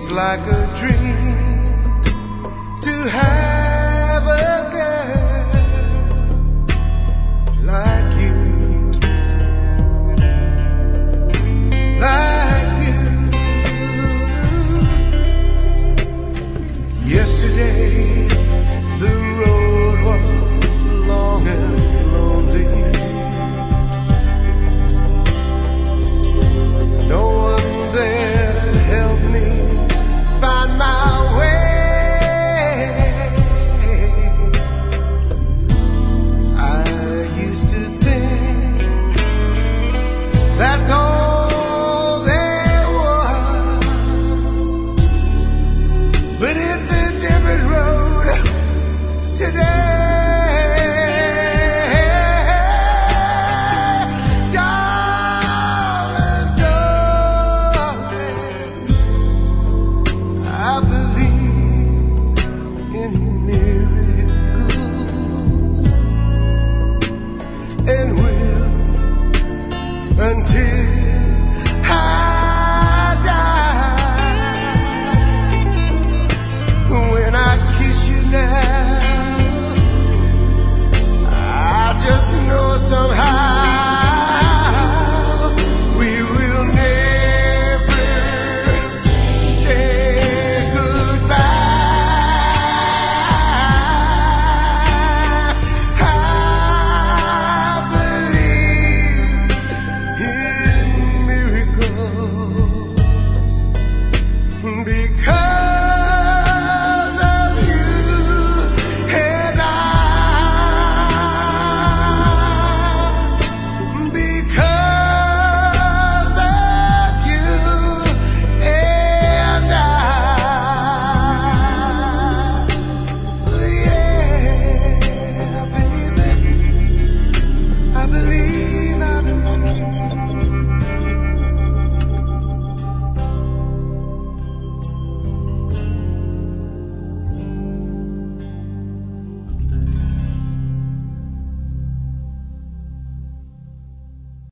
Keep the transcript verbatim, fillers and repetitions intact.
It's like a dream to have a girl like you, like you. Yesterday the road was long and lonely. No one there to help me find my way. I used to think that's all there was, but it's a different road today. Be